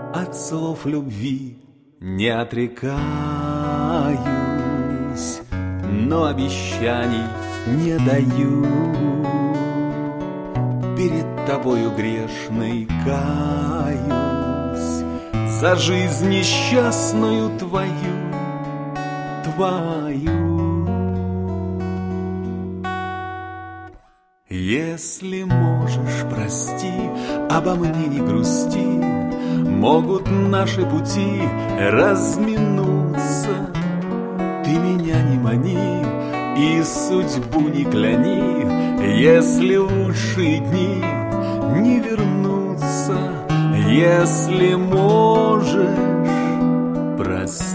от слов любви не отрекаюсь, но обещаний не даю. Перед тобою грешной каюсь за жизнь несчастную твою. Если можешь, прости, обо мне не грусти, могут наши пути разминуться. Ты меня не мани и судьбу не кляни, если лучшие дни не вернутся. Если можешь, прости.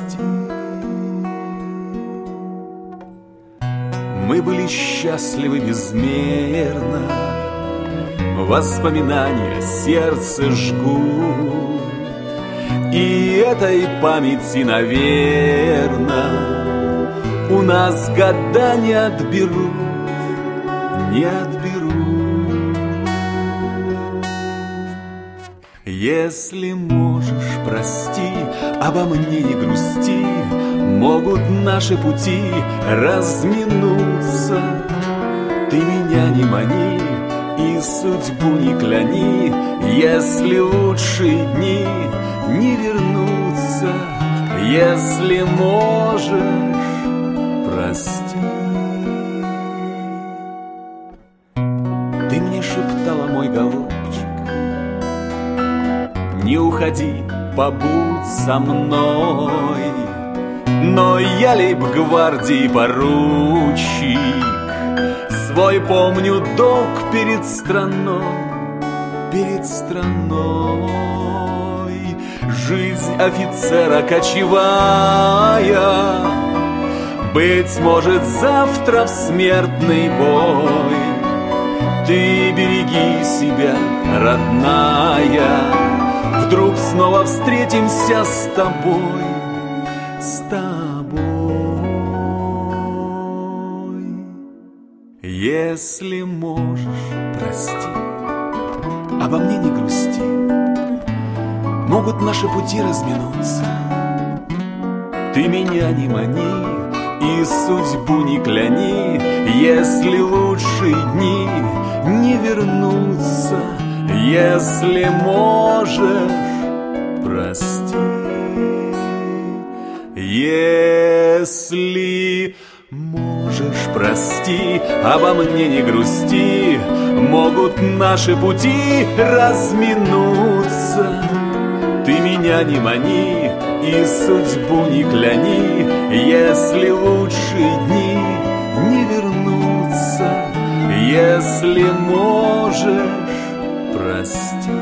Мы были счастливы безмерно, воспоминания сердце жгут, и этой памяти, наверно, у нас года не отберут, не отберут. Если можешь, прости, обо мне не грусти, могут наши пути разминуться. Ты меня не мани и судьбу не кляни, если лучшие дни не вернутся. Если можешь, прости. Ты мне шептала, мой голубчик, не уходи, побудь со мной. Но я лейб-гвардии поручик, свой помню долг перед страной, перед страной. Жизнь офицера кочевая, быть может, завтра в смертный бой. Ты береги себя, родная, вдруг снова встретимся с тобой, с тобой. Если можешь, прости, обо мне не грусти, могут наши пути разминуться. Ты меня не мани и судьбу не кляни, если лучшие дни не вернутся. Если можешь, прости. Если можешь, прости, обо мне не грусти, могут наши пути разминуться. Ты меня не мани и судьбу не кляни, если лучшие дни не вернутся. Если можешь, прости.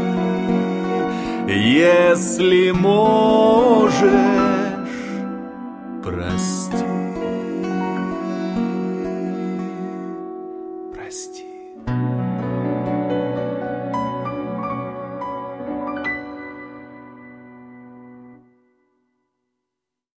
Если можешь, прости. Прости.